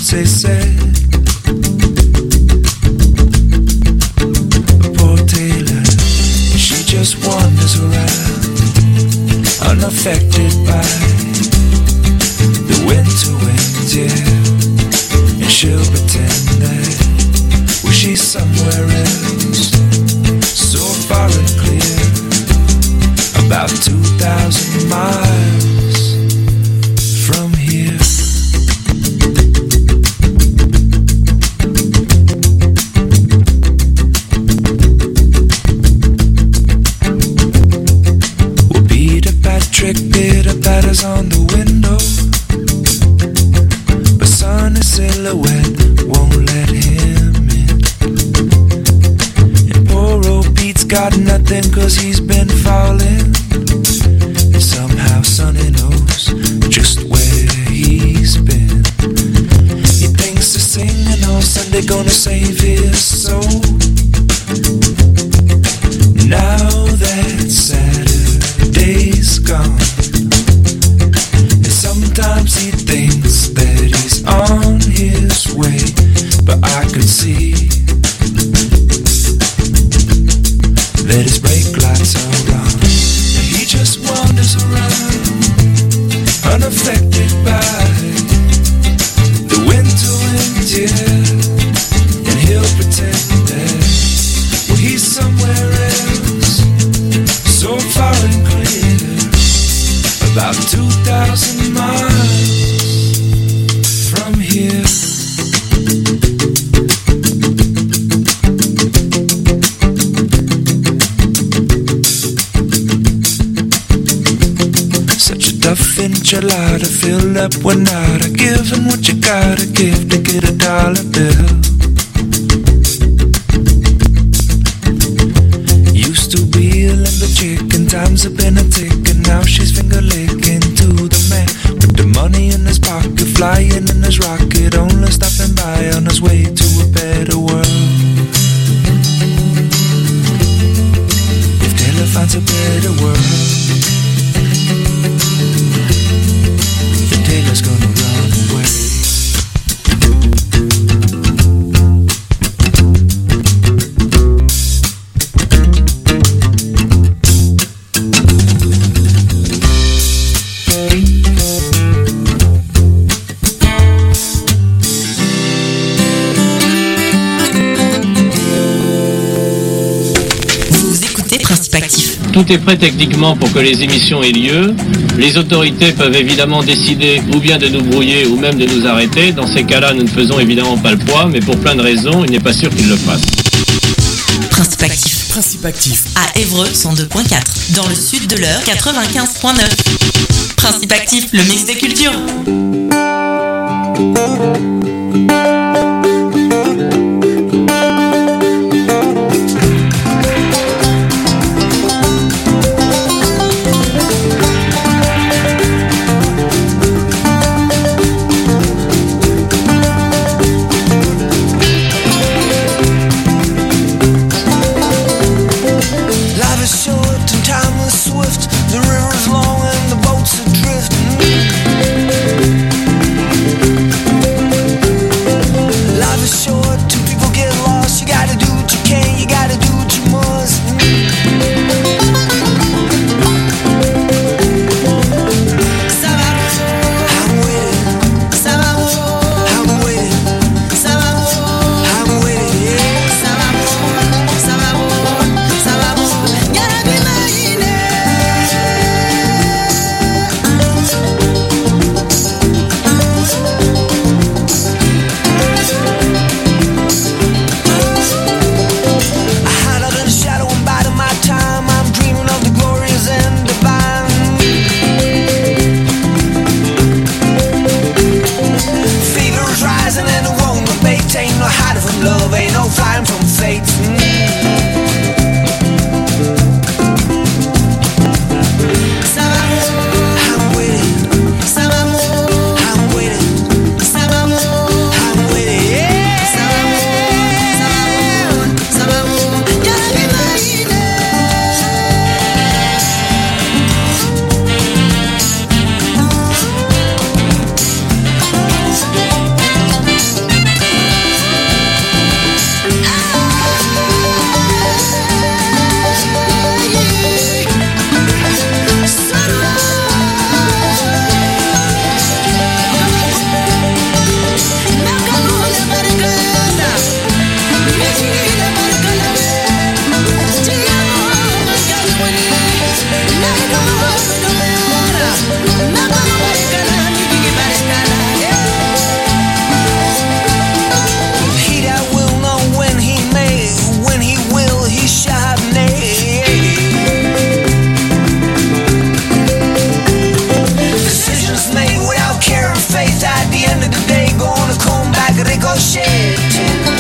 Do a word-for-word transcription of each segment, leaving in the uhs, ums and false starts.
they said. But poor Taylor, she just wanders around, unaffected by the winter winds, yeah. And she'll pretend that, well, she's somewhere else, so far and clear, about two thousand miles from here. Well, Peter Patrick, Peter patters on the window, but sunny silhouette won't let him in. And poor old Pete's got nothing 'cause he's been falling, and somehow Sonny knows just where he's been. He thinks to singing all Sunday gonna save his soul. Now that Saturday's gone, and sometimes he thinks that he's on his way, but I could see that his brake lights are on, and he just wanders around, unaffected by the winter winds, yeah. And he'll pretend that, well, he's somewhere else, so far and clear, about two thousand miles from here. Duff enchilada filled up with nada, giving what you gotta give to get a dollar bill. Used to be a limber chick, and times have been a tick, and now she's finger licking to the man with the money in his pocket, flying in his rocket, only stopping by on his way to a better world. If Taylor finds a better world, Taylor's gonna run away. Vous écoutez Principe Actif. Tout est prêt techniquement pour que les émissions aient lieu. Les autorités peuvent évidemment décider ou bien de nous brouiller ou même de nous arrêter. Dans ces cas-là, nous ne faisons évidemment pas le poids, mais pour plein de raisons, il n'est pas sûr qu'ils le fassent. Principe Actif. Principe Actif. À Évreux, cent deux virgule quatre. Dans le sud de l'Eure, quatre-vingt-quinze virgule neuf. Principe Actif, le mix des cultures. The river's long and the boats are drifting. end of the day, gonna come back ricocheting.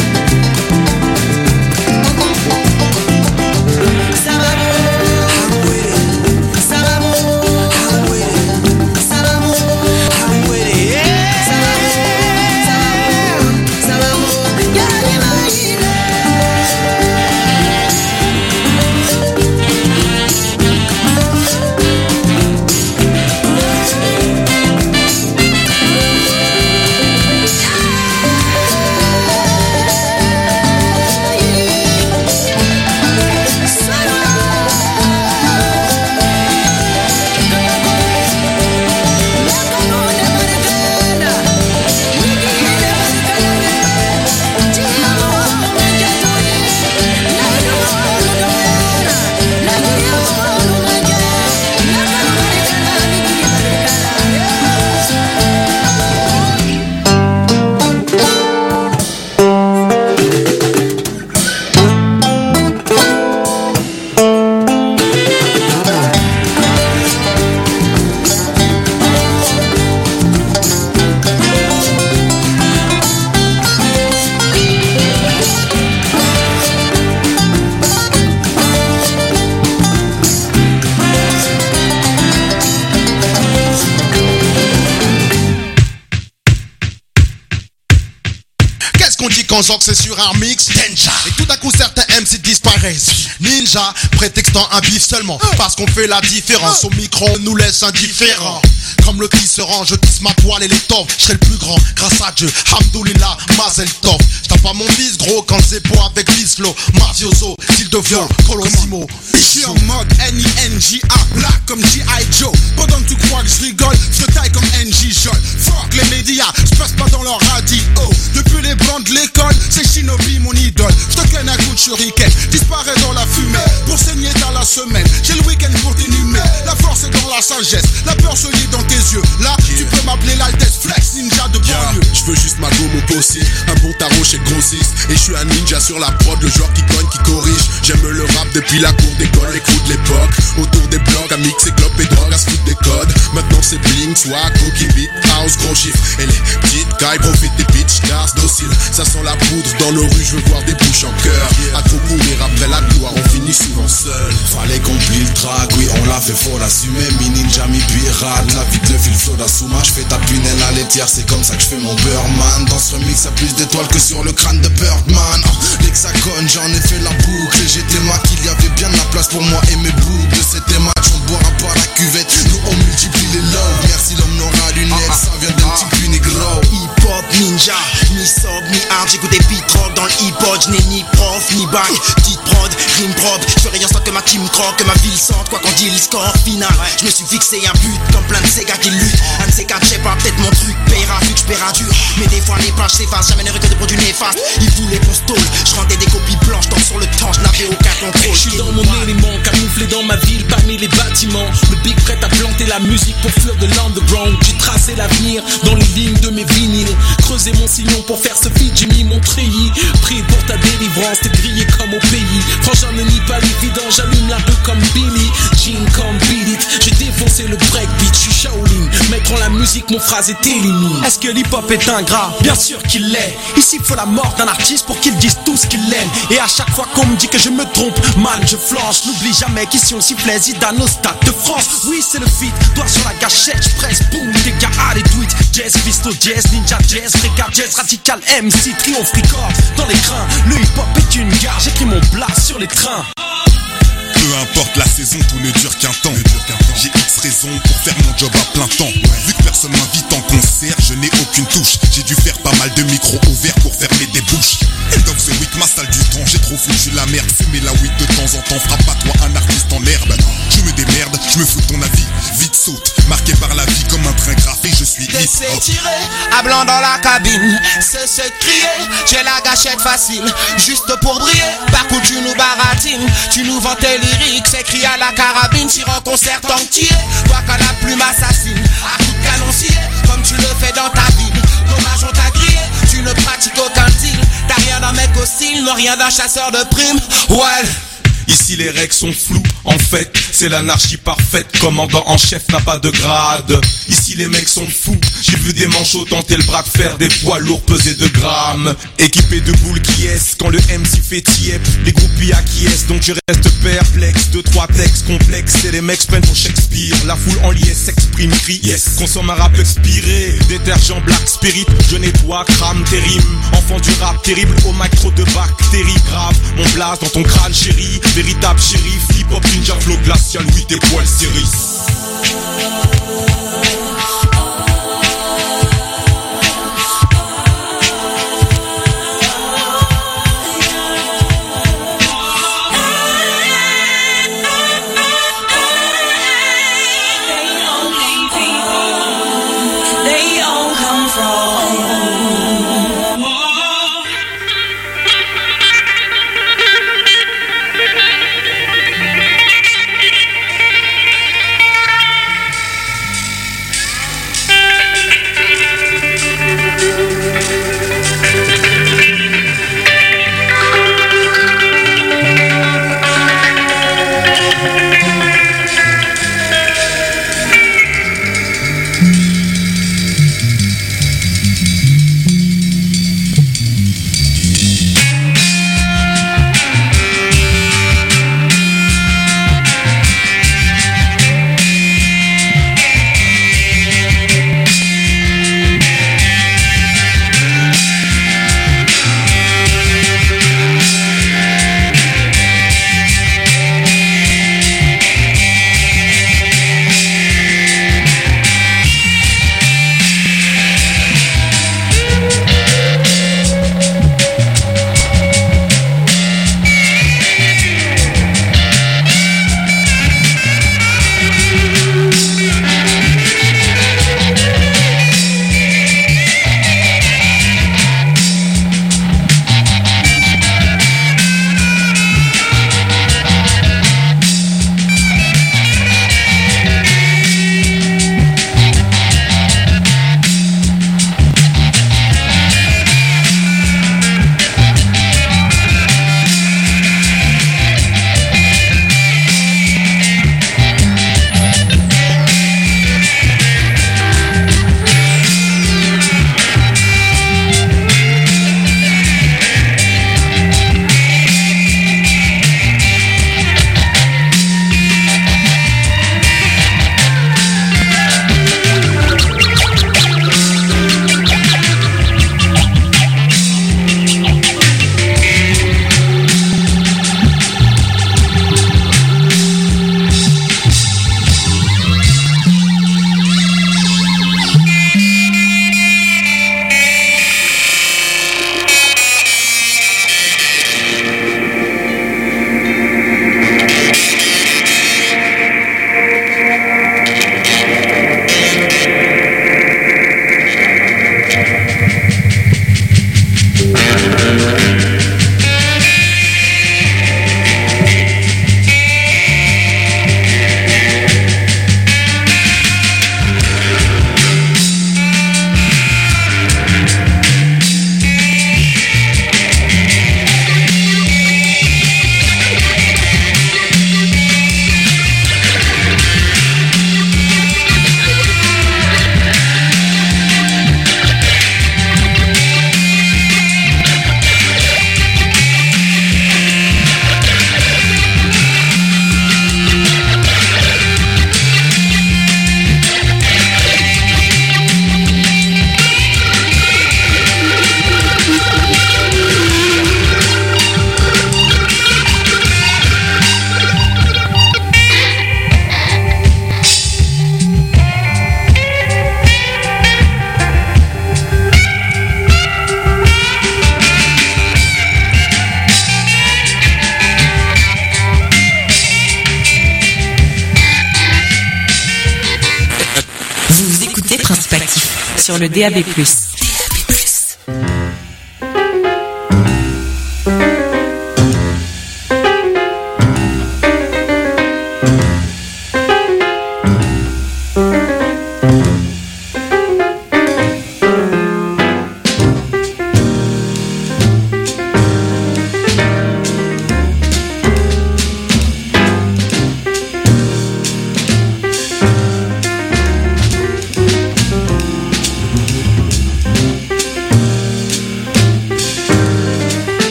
Quand Zoc c'est sur un mix, Ninja. Et tout à coup certains M C disparaissent. Ninja, prétextant un bif seulement, parce qu'on fait la différence. Au micro on nous laisse indifférents. Comme le cri se rend, je tisse ma poêle et l'étoffe. Je serai le plus grand, grâce à Dieu, Hamdoulillah, Mazel Tov. J'tape pas mon fils gros quand c'est beau avec Lislo. Mafioso, style de viol, Colosimo. J'suis en mode N I N J A, là comme G I Joe. Pendant que tu crois que je rigole, je te taille comme N J Joel. Fuck les médias, j'passe pas dans leur radio. Depuis les bancs de l'école, c'est Shinobi mon idole. J'te claque un coup de shuriken, disparaît dans la fumée. Pour saigner dans la semaine, j'ai le week-end pour t'inhumer. La force est dans la sagesse, la peur se lit dans tes yeux. Là, tu peux m'appeler l'Altesse Flex Ninja de banlieue. Je veux juste ma gomme au possi, un bon tarot chez Grossiste. Et je suis un ninja sur la prod, le genre qui cogne, qui corrige. J'aime le rap depuis la cour d'école, les coups de l'époque. Autour des blocs, à mixer clope et drogue, à se foutre des codes. Maintenant c'est bling, swag, cookie beat, house, gros chiffre. Et les petites cailles profitent des bitch cars dociles. Ça sent la poudre dans nos rues, je veux voir des bouches en cœur. À trop courir après la gloire, on finit souvent seul. Fallait qu'on plie le track, oui on l'a fait, faut l'assumer. Mi ninja, mi pirate, la vite le fil soda sous ma. J'fais ta punelle à laitière, c'est comme ça que j'fais mon beurre man. Dans ce remix y'a plus d'étoiles que sur le crâne de Birdman. Oh, l'hexagone, j'en ai fait la boucle. Et j'étais moi qu'il y avait bien de la place pour moi et mes boucles. C'était match, on boira pas la cuvette. Nous on multiplie les loves. Merci l'homme n'aura lunettes, ça vient d'un petit plus négro. Hip-hop ninja, ni sob, ni hard. J'écoute des beats rock dans le hip-hop. J'n'ai ni prof, ni bac, petite prod, rime propre. J'fais rien sans que ma team croque, que ma ville sente. Quoi qu'on dit, le score final. J'me suis fixé un but comme plein de ces gars qui luttent. Un de ces gars, j'sais pas, peut-être mon truc paiera vu que j'paierai dur. Mais des fois les pages s'effacent, jamais n'aurais que de produits néfastes. Ils voulaient qu'on stole, j'rendais des copies blanches. Tant sur le temps, j'n'avais aucun contrôle. J'suis dans mon élément, camouflé dans ma ville, parmi les bâtiments. Le big prêt à planter la musique pour fleur de l'underground. J'ai tracé l'avenir dans les lignes de mes vinyles. Creusé mon sillon pour faire ce feat, j'ai mis mon treillis. Prie pour ta délivrance, t'es grillé comme au pays. Franchement, ne nie pas l'évident, j'allume la peu comme Billy. Jean comme Beat It, j'ai défoncé le breakbeat, j'suis Shaolin. Mettre en la musique, mon phrase est élimine. Est-ce que l'hip-hop est ingrat? Bien sûr qu'il l'est. Ici, faut la mort d'un artiste pour qu'il dise tout ce qu'il aime. Et à chaque fois qu'on me dit que je me trompe, man, je flanche. N'oublie jamais qu'ici on sifflait Zidane au stade de France. Oui, c'est le feat, doigt sur la gâchette, j'presse, boum, des gars, allez, do it. Jazz, pisto, jazz, ninja, jazz, régal, jazz, radical, M C, triomphe, record, dans les crins. Le hip-hop est une gare, j'écris mon blast sur les trains. Peu importe la saison, tout ne dure qu'un temps. J'ai X raisons pour faire mon job à plein temps. Vu que personne m'invite en concert, je n'ai aucune touche. J'ai dû faire pas mal de micros ouverts pour fermer des bouches. End of the week, ma salle du temps, j'ai trop foutu la merde. Fumer la weed de temps en temps, frappe à toi un artiste en herbe. Je me démerde, je me fous de ton avis. Vite saute, marqué par la vie comme un train graffé, je suis hip hop. Tiré, à blanc dans la cabine, c'est se crier. J'ai la gâchette facile, juste pour briller. Par contre tu nous baratines, tu nous vends tes lyriques. C'est crié à la carabine, tire en concert tant que tu es. Toi quand la plume assassine, à coup de canon scié, comme tu le fais dans ta ville. Dommage on t'a grillé, tu ne pratiques aucun deal. T'as rien d'un mec hostile, non rien d'un chasseur de primes. Ouais. Ici les règles sont floues, En fait, c'est l'anarchie parfaite. Commandant en chef n'a pas de grade. Ici les mecs sont fous. J'ai vu des manchots tenter le bras de fer, des poids lourds pesés de grammes, équipés de boules qui est quand le M C fait tiep. Les groupies acquiescent, donc je reste perplexe. Deux, trois textes complexes et les mecs se prennent pour Shakespeare. La foule en liesse s'exprime, crie, yes. Consomme un rap expiré, détergent black spirit. Je nettoie, crame tes rimes. Enfant du rap terrible, au mic trop de bactéries graves. Mon blase dans ton crâne chéri, véritable shérif. Hip-hop, ninja, flow glacial, oui tes poils céris. Sur le D A B plus.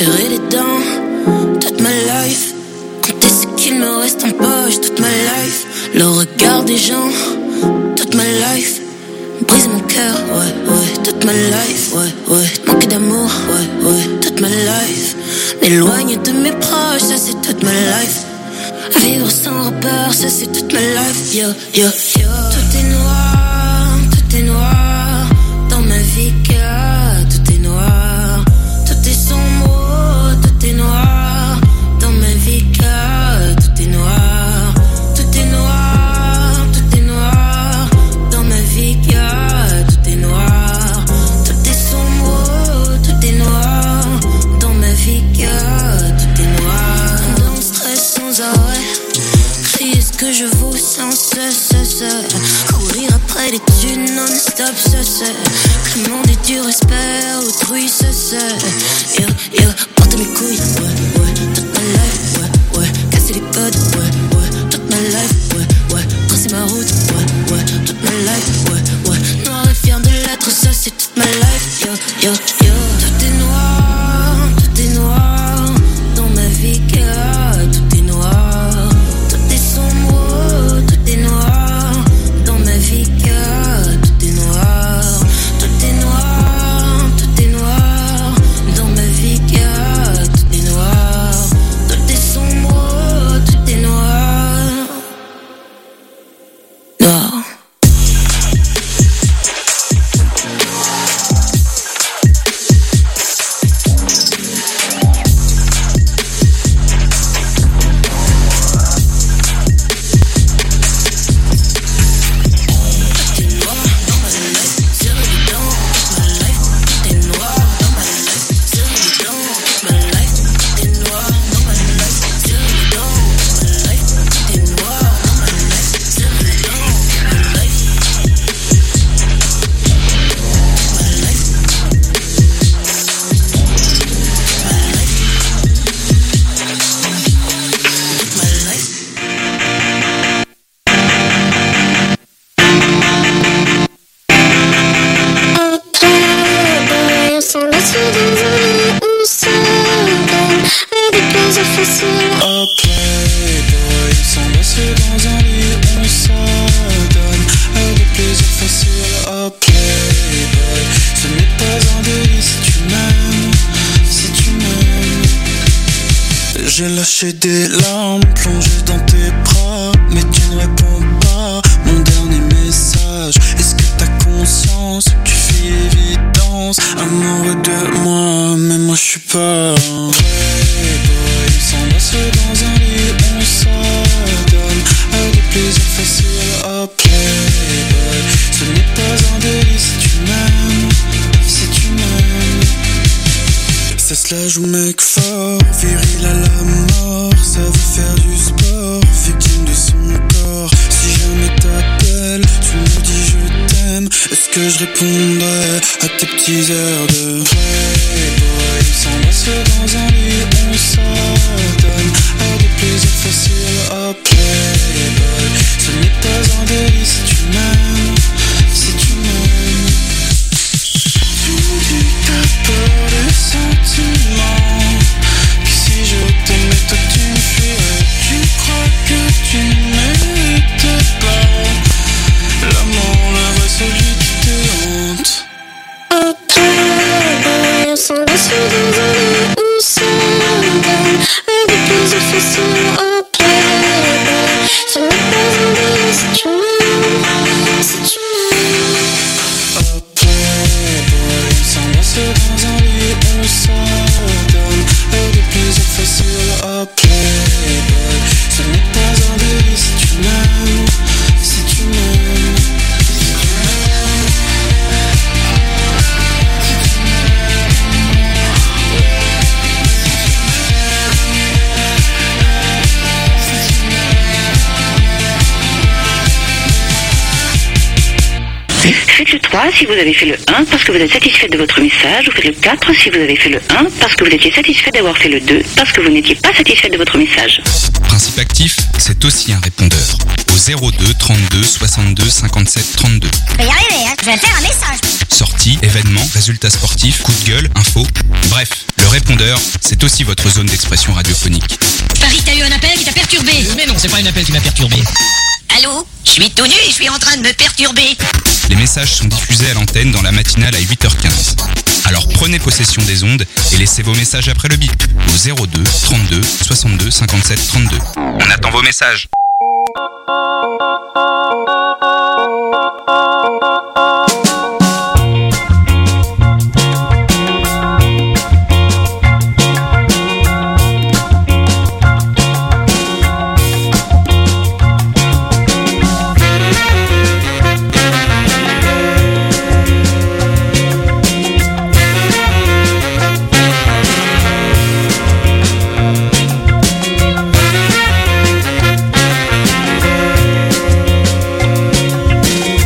serrer les dents toute ma life. Compter ce qu'il me reste en poche toute ma life. Le regard des gens toute ma life. Brise mon cœur, ouais, ouais, toute ma life, ouais, ouais. Manquer d'amour, ouais, ouais, toute ma life. M'éloigner de mes proches, ça c'est toute ma life. Vivre sans repère, ça c'est toute ma life, yo, yo, yo. Tout est noir, tout est noir. Dans ma vie, car tout est noir. Tout est sombre, tout est noir. Dans ma vie, car tout est noir. Tout est noir, tout est noir. Dans ma vie, car tout est noir. Tout est sombre, tout est noir. Dans ma vie, car tout est noir. Dans le stress sans arrêt. Crier ce que je vaux sans cesse, courir après les thunes non-stop, ça c'est demander du respect autrui, ça c'est yo, yo, porter mes couilles, ouais, ouais, toute ma life, ouais, ouais, casser les codes, ouais, ouais, toute ma life, ouais, ouais, tracer ma route, ouais, ouais, toute ma life, ouais, ouais, noir et fier de l'être, ça c'est toute ma life, yo, yo, yo. Tout est noir, tout est noir, dans ma vie, car tout est noir. Tout est noir, dans ma vie, car tout est noir. Tout est noir, tout est noir, dans ma vie, car tout est noir. Tout est sombre, tout est noir. Noir. J'ai lâché des larmes plongées dans tes bras, mais tu ne réponds pas. Mon dernier message, est-ce que t'as conscience que tu fais évidence? Amoureux de moi, mais moi je suis pas un playboy. S'embrasse dans un lit, on s'adonne à des plaisirs faciles. Oh playboy, ce n'est pas un délit si tu m'aimes, si tu m'aimes. Ça se la joue mec fort, viril à la mort. Ça veut faire du sport, victime de son corps. Si jamais t'appelles, tu me dis je t'aime. Est-ce que je répondrais à tes petits airs de playboy? S'embrasse dans un lit, on s'adonne à des plaisirs faciles. Oh playboy, ce n'est pas un délit si tu m'aimes, si tu m'aimes. Tu me dis que t'as peur des sentiments, que si je t'aimais toi tu me fuirais. Tu crois que tu ne mérites pas l'amour, le vrai, celui qui te hante. Oh playboy, on s'embrasse dans un lit, on s'adonne à des plaisirs faciles. Oh playboy, ce n'est pas un délit si tu m'aimes, si tu m'aimes. Oh playboy, on s'embrasse dans un lit, on s'adonne à des plaisirs faciles. Oh playboy, ce n'est pas un délit si tu m'aimes, si tu m'aimes. Faites le trois si vous avez fait le un parce que vous êtes satisfait de votre message, ou faites le quatre si vous avez fait le un parce que vous étiez satisfait d'avoir fait le deux parce que vous n'étiez pas satisfait de votre message. Principe actif, c'est aussi un répondeur. Au zéro deux trente-deux soixante-deux cinquante-sept trente-deux. Je vais y arriver, hein. Je vais faire un message. Sortie événements, résultats sportifs, coups de gueule, infos. Bref, le répondeur, c'est aussi votre zone d'expression radiophonique. Paris, t'as eu un appel qui t'a perturbé. Mais non, c'est pas un appel qui m'a perturbé. Allô? Je suis tout nu et je suis en train de me perturber. Les messages sont diffusés à l'antenne dans la matinale à huit heures quinze. Alors prenez possession des ondes et laissez vos messages après le bip au zéro deux trente-deux soixante-deux cinquante-sept trente-deux. On attend vos messages.